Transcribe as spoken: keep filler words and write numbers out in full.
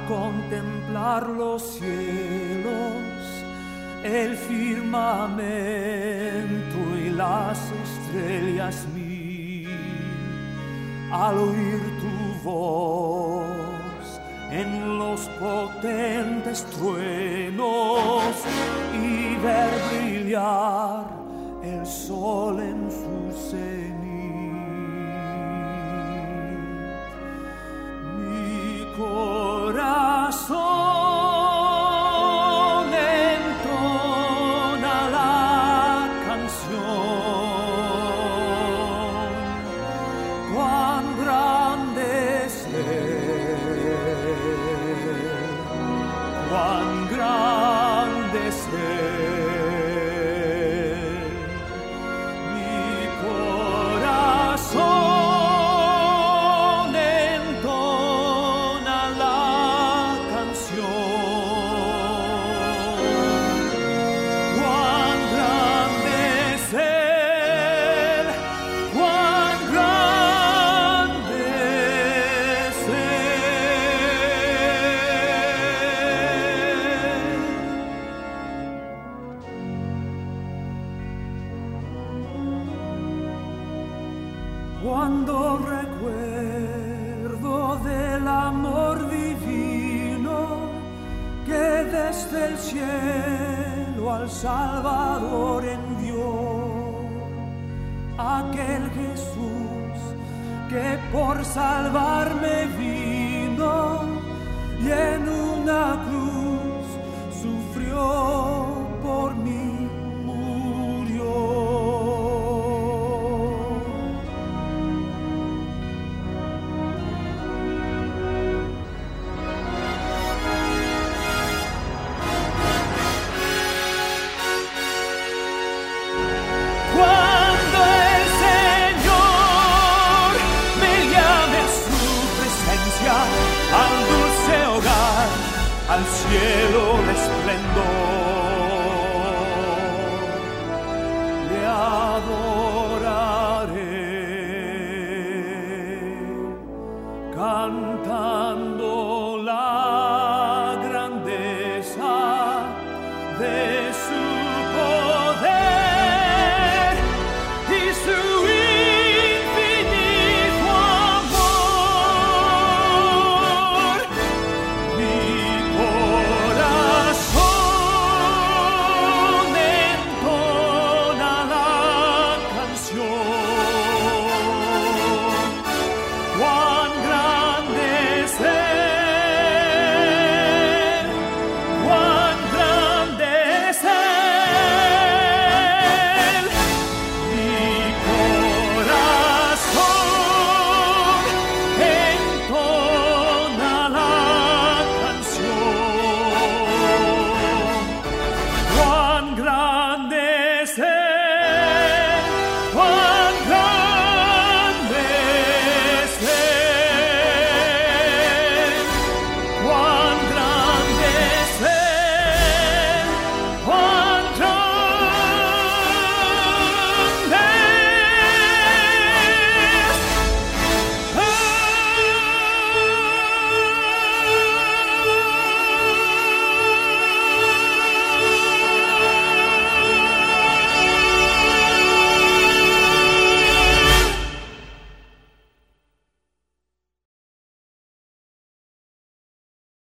contemplar los cielos, el firmamento y las estrellas mil, al oír tu voz en los potentes truenos y ver brillar el sol en su cenit. Mi corazón entona la canción, cuán grande es Él, cuán grande es Él. Mi corazón entona la canción, cuán grande es Él, cuán grande es Cuando recuerdo del amor divino que desde el cielo al Salvador envió, aquel Jesús que por salvarme vino y en una cruz sufrió por mí. Cuando el Señor me llame a su presencia, al dulce hogar, al cielo resplendor, le adoraré, cantando